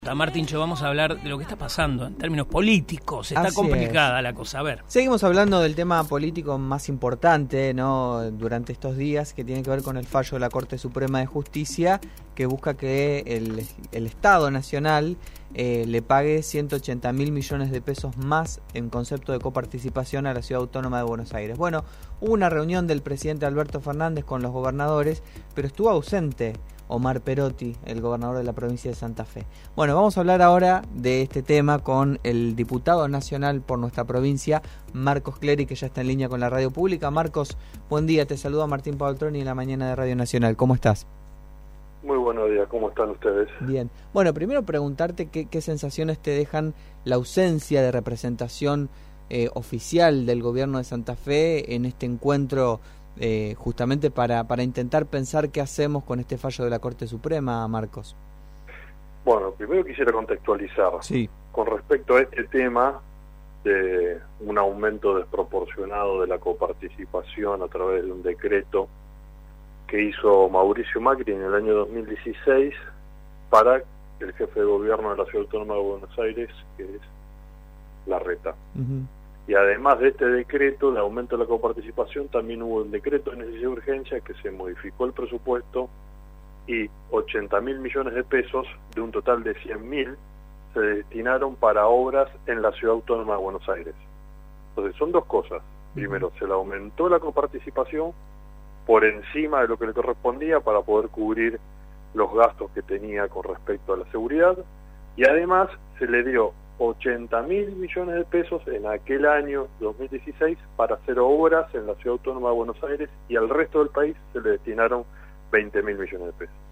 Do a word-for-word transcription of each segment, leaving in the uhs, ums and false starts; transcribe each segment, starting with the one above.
Martincho, vamos a hablar de lo que está pasando en términos políticos. Está Así complicada es. la cosa, a ver. Seguimos hablando del tema político más importante, ¿no?, durante estos días, que tiene que ver con el fallo de la Corte Suprema de Justicia, que busca que el, el Estado Nacional eh, le pague ciento ochenta mil millones de pesos más en concepto de coparticipación a la Ciudad Autónoma de Buenos Aires. Bueno, hubo una reunión del presidente Alberto Fernández con los gobernadores, pero estuvo ausente Omar Perotti, el gobernador de la provincia de Santa Fe. Bueno, vamos a hablar ahora de este tema con el diputado nacional por nuestra provincia, Marcos Clery, que ya está en línea con la radio pública. Marcos, buen día, te saluda Martín Paoltroni en la mañana de Radio Nacional. ¿Cómo estás? Muy buenos días, ¿cómo están ustedes? Bien. Bueno, primero preguntarte qué, qué sensaciones te dejan la ausencia de representación eh, oficial del gobierno de Santa Fe en este encuentro, Eh, justamente para, para intentar pensar qué hacemos con este fallo de la Corte Suprema, Marcos. Bueno, primero quisiera contextualizar. Sí. Con respecto a este tema de un aumento desproporcionado de la coparticipación a través de un decreto que hizo Mauricio Macri en el año dos mil dieciséis para el jefe de gobierno de la Ciudad Autónoma de Buenos Aires, que es Larreta. Uh-huh. Y además de este decreto de aumento de la coparticipación, también hubo un decreto de necesidad de urgencia que se modificó el presupuesto y ochenta mil millones de pesos, de un total de cien mil, se destinaron para obras en la Ciudad Autónoma de Buenos Aires. Entonces son dos cosas. Primero, se le aumentó la coparticipación por encima de lo que le correspondía para poder cubrir los gastos que tenía con respecto a la seguridad, y además se le dio ochenta mil millones de pesos en aquel año dos mil dieciséis para hacer obras en la Ciudad Autónoma de Buenos Aires, y al resto del país se le destinaron veinte mil millones de pesos.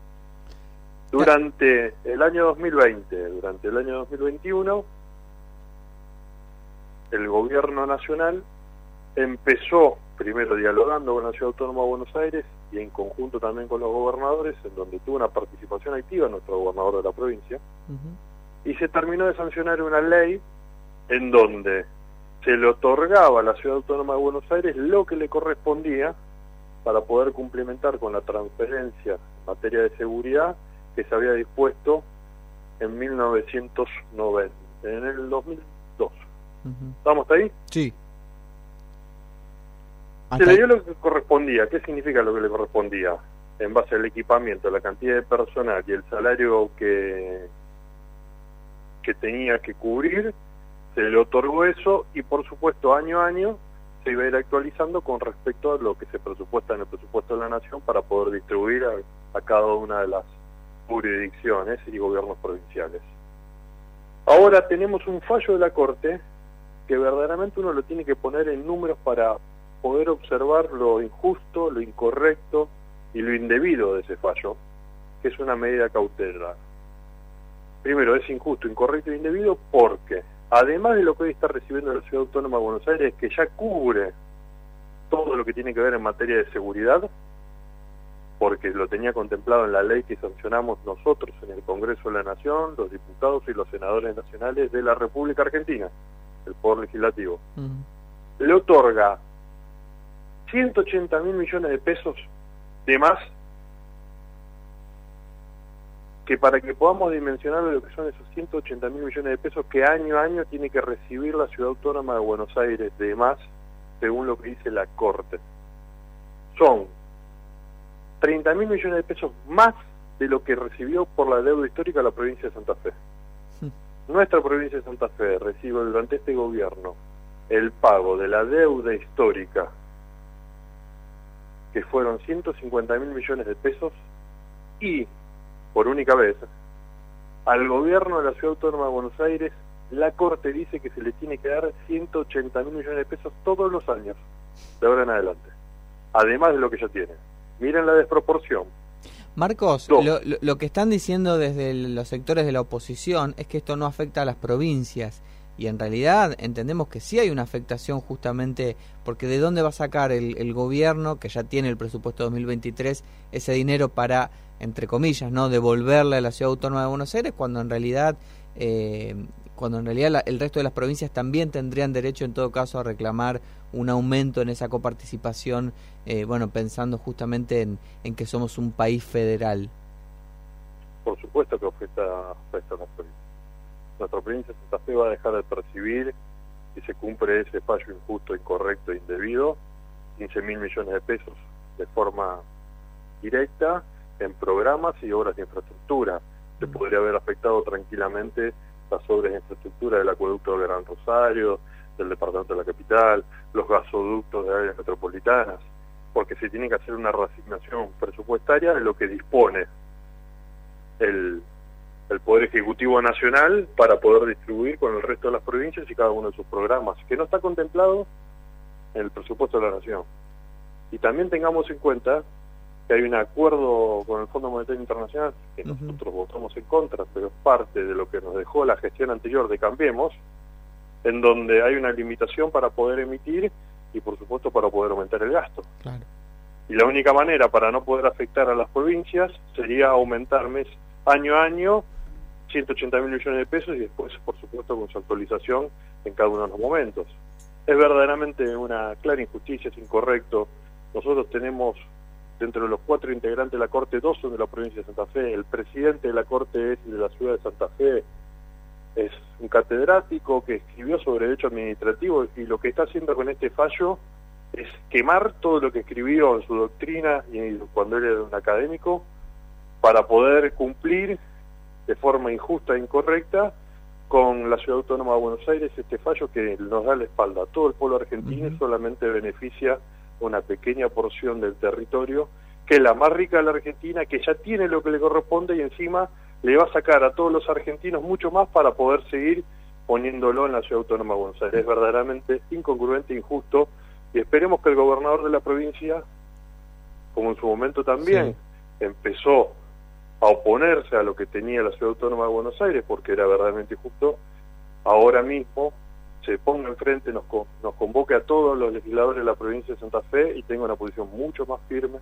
Durante el año dos mil veinte, durante el año dos mil veintiuno, el gobierno nacional empezó primero dialogando con la Ciudad Autónoma de Buenos Aires y en conjunto también con los gobernadores, en donde tuvo una participación activa nuestro gobernador de la provincia. Uh-huh. Y se terminó de sancionar una ley en donde se le otorgaba a la Ciudad Autónoma de Buenos Aires lo que le correspondía para poder cumplimentar con la transferencia en materia de seguridad que se había dispuesto en mil novecientos noventa, en el dos mil dos. Uh-huh. ¿Estamos ahí? Sí. Se le dio lo que correspondía. ¿Qué significa lo que le correspondía? En base al equipamiento, la cantidad de personal y el salario que... que tenía que cubrir, se le otorgó eso, y por supuesto año a año se iba a ir actualizando con respecto a lo que se presupuesta en el presupuesto de la Nación para poder distribuir a, a cada una de las jurisdicciones y gobiernos provinciales. Ahora tenemos un fallo de la Corte que verdaderamente uno lo tiene que poner en números para poder observar lo injusto, lo incorrecto y lo indebido de ese fallo, que es una medida cautelar. Primero, es injusto, incorrecto e indebido porque, además de lo que hoy está recibiendo la Ciudad Autónoma de Buenos Aires, que ya cubre todo lo que tiene que ver en materia de seguridad, porque lo tenía contemplado en la ley que sancionamos nosotros en el Congreso de la Nación, los diputados y los senadores nacionales de la República Argentina, el Poder Legislativo. Uh-huh. Le otorga ciento ochenta mil millones de pesos de más, que para que podamos dimensionar lo que son esos ciento ochenta mil millones de pesos que año a año tiene que recibir la Ciudad Autónoma de Buenos Aires de más, según lo que dice la Corte. Son treinta mil millones de pesos más de lo que recibió por la deuda histórica la provincia de Santa Fe. Sí. Nuestra provincia de Santa Fe recibe durante este gobierno el pago de la deuda histórica, que fueron ciento cincuenta mil millones de pesos, y por única vez, al gobierno de la Ciudad Autónoma de Buenos Aires, la Corte dice que se le tiene que dar ciento ochenta mil millones de pesos todos los años, de ahora en adelante, además de lo que ya tiene. Miren la desproporción. Marcos, lo, lo, lo que están diciendo desde el, los sectores de la oposición es que esto no afecta a las provincias, y en realidad entendemos que sí hay una afectación, justamente porque ¿de dónde va a sacar el, el gobierno, que ya tiene el presupuesto dos mil veintitrés, ese dinero para, entre comillas, no devolverle a la Ciudad Autónoma de Buenos Aires, cuando en realidad eh, cuando en realidad la, el resto de las provincias también tendrían derecho en todo caso a reclamar un aumento en esa coparticipación, eh, bueno, pensando justamente en, en que somos un país federal? por supuesto que afecta, afecta a la provincia. Nuestra provincia de Santa Fe va a dejar de percibir, si se cumple ese fallo injusto, incorrecto e indebido, quince mil millones de pesos de forma directa en programas y obras de infraestructura. Se podría haber afectado tranquilamente las obras de infraestructura del acueducto del Gran Rosario, del departamento de la capital, los gasoductos de áreas metropolitanas, porque se tiene que hacer una reasignación presupuestaria de lo que dispone el, el Poder Ejecutivo Nacional para poder distribuir con el resto de las provincias y cada uno de sus programas, que no está contemplado en el presupuesto de la Nación. Y también tengamos en cuenta que hay un acuerdo con el Fondo Monetario Internacional, que uh-huh. nosotros votamos en contra, pero es parte de lo que nos dejó la gestión anterior de Cambiemos, en donde hay una limitación para poder emitir y por supuesto para poder aumentar el gasto. Claro. Y la única manera para no poder afectar a las provincias sería aumentar mes año a año ciento ochenta mil millones de pesos y después por supuesto con su actualización en cada uno de los momentos. Es verdaderamente una clara injusticia, es incorrecto. Nosotros tenemos dentro de los cuatro integrantes de la Corte, dos son de la provincia de Santa Fe, el presidente de la Corte es de la ciudad de Santa Fe, es un catedrático que escribió sobre derecho administrativo y lo que está haciendo con este fallo es quemar todo lo que escribió en su doctrina y cuando él era un académico para poder cumplir de forma injusta e incorrecta con la Ciudad Autónoma de Buenos Aires este fallo que nos da la espalda a todo el pueblo argentino. Uh-huh. Y solamente beneficia una pequeña porción del territorio que es la más rica de la Argentina, que ya tiene lo que le corresponde y encima le va a sacar a todos los argentinos mucho más para poder seguir poniéndolo en la Ciudad Autónoma de Buenos Aires. Es verdaderamente incongruente, injusto, y esperemos que el gobernador de la provincia, como en su momento también, sí. empezó a oponerse a lo que tenía la Ciudad Autónoma de Buenos Aires, porque era verdaderamente injusto, ahora mismo se ponga enfrente, nos, nos convoque a todos los legisladores de la provincia de Santa Fe y tenga una posición mucho más firme,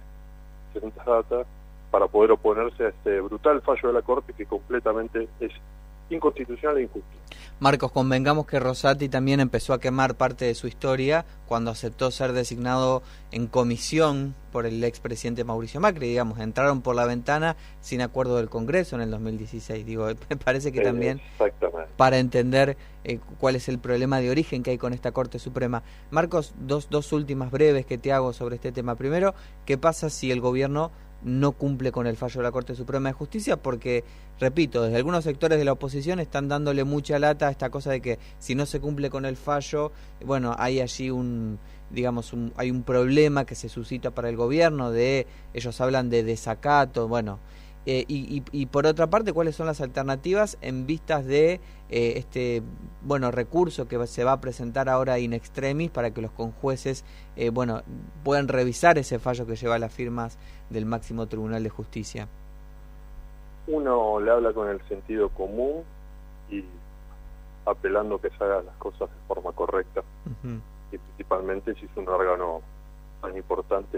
sensata, para poder oponerse a este brutal fallo de la Corte que completamente es inconstitucional e injusto. Marcos, convengamos que Rosati también empezó a quemar parte de su historia cuando aceptó ser designado en comisión por el expresidente Mauricio Macri, digamos, entraron por la ventana sin acuerdo del Congreso en el dos mil dieciséis. Digo, me parece que también para entender eh, cuál es el problema de origen que hay con esta Corte Suprema. Marcos, dos, dos últimas breves que te hago sobre este tema. Primero, ¿qué pasa si el gobierno no cumple con el fallo de la Corte Suprema de Justicia? Porque, repito, desde algunos sectores de la oposición están dándole mucha lata a esta cosa de que si no se cumple con el fallo, bueno, hay allí un, digamos, un, hay un problema que se suscita para el gobierno, de ellos hablan de desacato, bueno, eh, y, y, y por otra parte, ¿cuáles son las alternativas en vistas de eh, este, bueno, recurso que se va a presentar ahora in extremis para que los conjueces, eh, bueno, puedan revisar ese fallo que lleva las firmas del máximo Tribunal de Justicia? Uno le habla con el sentido común y apelando que se hagan las cosas de forma correcta. Uh-huh. Y principalmente si es un órgano tan importante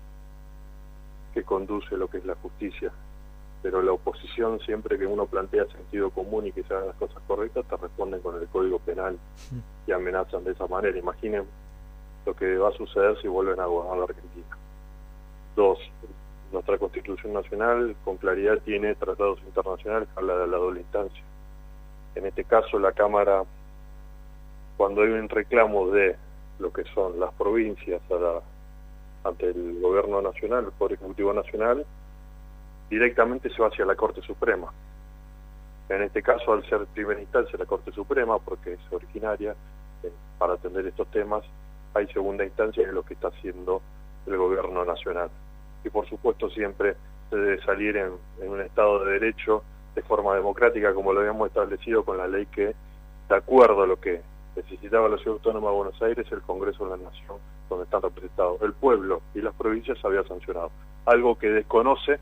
que conduce lo que es la justicia. Pero la oposición, siempre que uno plantea sentido común y que se hagan las cosas correctas, te responden con el Código Penal uh-huh. y amenazan de esa manera. Imaginen lo que va a suceder si vuelven a gobernar la Argentina. Dos, nuestra Constitución Nacional con claridad tiene tratados internacionales que habla de la doble instancia. En este caso la Cámara, cuando hay un reclamo de lo que son las provincias a la, ante el Gobierno Nacional, el Poder Ejecutivo Nacional, directamente se va hacia la Corte Suprema. En este caso, al ser primera instancia la Corte Suprema, porque es originaria eh, para atender estos temas, hay segunda instancia, que es lo que está haciendo el Gobierno Nacional. Y por supuesto siempre se debe salir en, en un Estado de Derecho de forma democrática, como lo habíamos establecido con la ley que, de acuerdo a lo que necesitaba la Ciudad Autónoma de Buenos Aires, el Congreso de la Nación, donde están representados el pueblo y las provincias, había sancionado. Algo que desconoce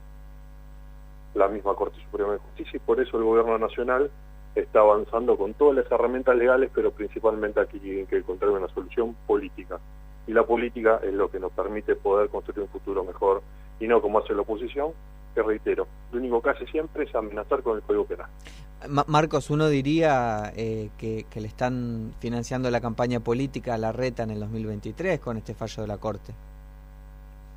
la misma Corte Suprema de Justicia, y por eso el Gobierno Nacional está avanzando con todas las herramientas legales, pero principalmente aquí tienen que encontrar una solución política. Y la política es lo que nos permite poder construir un futuro mejor, y no como hace la oposición, que reitero, lo único que hace siempre es amenazar con el Código Penal. Ma- Marcos, uno diría eh, que, que le están financiando la campaña política a Larreta en el dos mil veintitrés con este fallo de la Corte.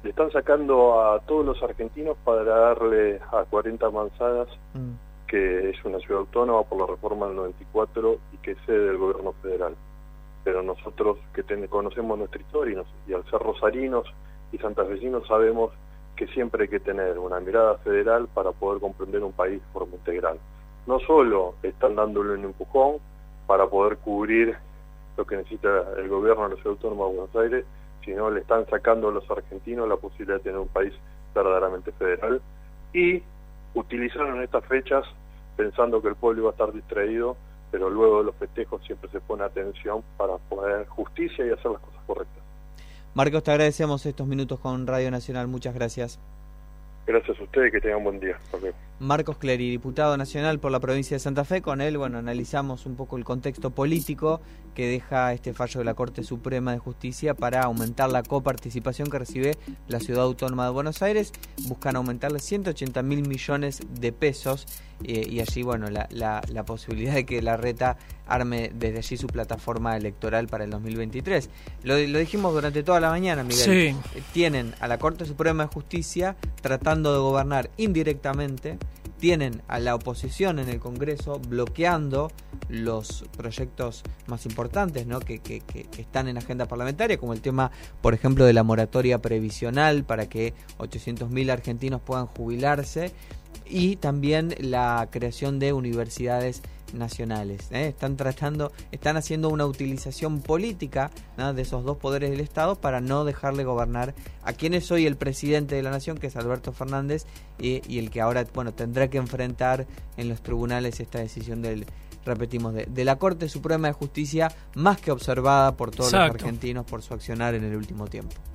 le están sacando a todos los argentinos para darle a cuarenta manzanas, mm. que es una ciudad autónoma por la reforma del noventa y cuatro y que es sede del gobierno federal. Pero nosotros que ten, conocemos nuestra historia y, nos, y al ser rosarinos y santafesinos sabemos que siempre hay que tener una mirada federal para poder comprender un país de forma integral. No solo están dándole un empujón para poder cubrir lo que necesita el gobierno de la Ciudad Autónoma de Buenos Aires, sino le están sacando a los argentinos la posibilidad de tener un país verdaderamente federal, y utilizaron estas fechas pensando que el pueblo iba a estar distraído, pero luego de los festejos siempre se pone atención para poner justicia y hacer las cosas correctas. Marcos, te agradecemos estos minutos con Radio Nacional, muchas gracias. Gracias a ustedes, que tengan un buen día. Hasta luego. Marcos Clery, diputado nacional por la provincia de Santa Fe. Con él, bueno, analizamos un poco el contexto político que deja este fallo de la Corte Suprema de Justicia para aumentar la coparticipación que recibe la Ciudad Autónoma de Buenos Aires. Buscan aumentarle ciento ochenta mil millones de pesos eh, y allí, bueno, la, la, la posibilidad de que Larreta arme desde allí su plataforma electoral para el dos mil veintitrés. Lo, lo dijimos durante toda la mañana, Miguel. Sí. Tienen a la Corte Suprema de Justicia tratando de gobernar indirectamente, tienen a la oposición en el Congreso bloqueando los proyectos más importantes, ¿no? que, que, que, que están en agenda parlamentaria, como el tema, por ejemplo, de la moratoria previsional para que ochocientos mil argentinos puedan jubilarse, y también la creación de universidades nacionales. ¿eh? Están tratando, están haciendo una utilización política, ¿no? de esos dos poderes del Estado para no dejarle gobernar a quien es hoy el presidente de la nación, que es Alberto Fernández, y, y el que ahora, bueno, tendrá que enfrentar en los tribunales esta decisión del, repetimos, de, de la Corte Suprema de Justicia, más que observada por todos Exacto. los argentinos por su accionar en el último tiempo.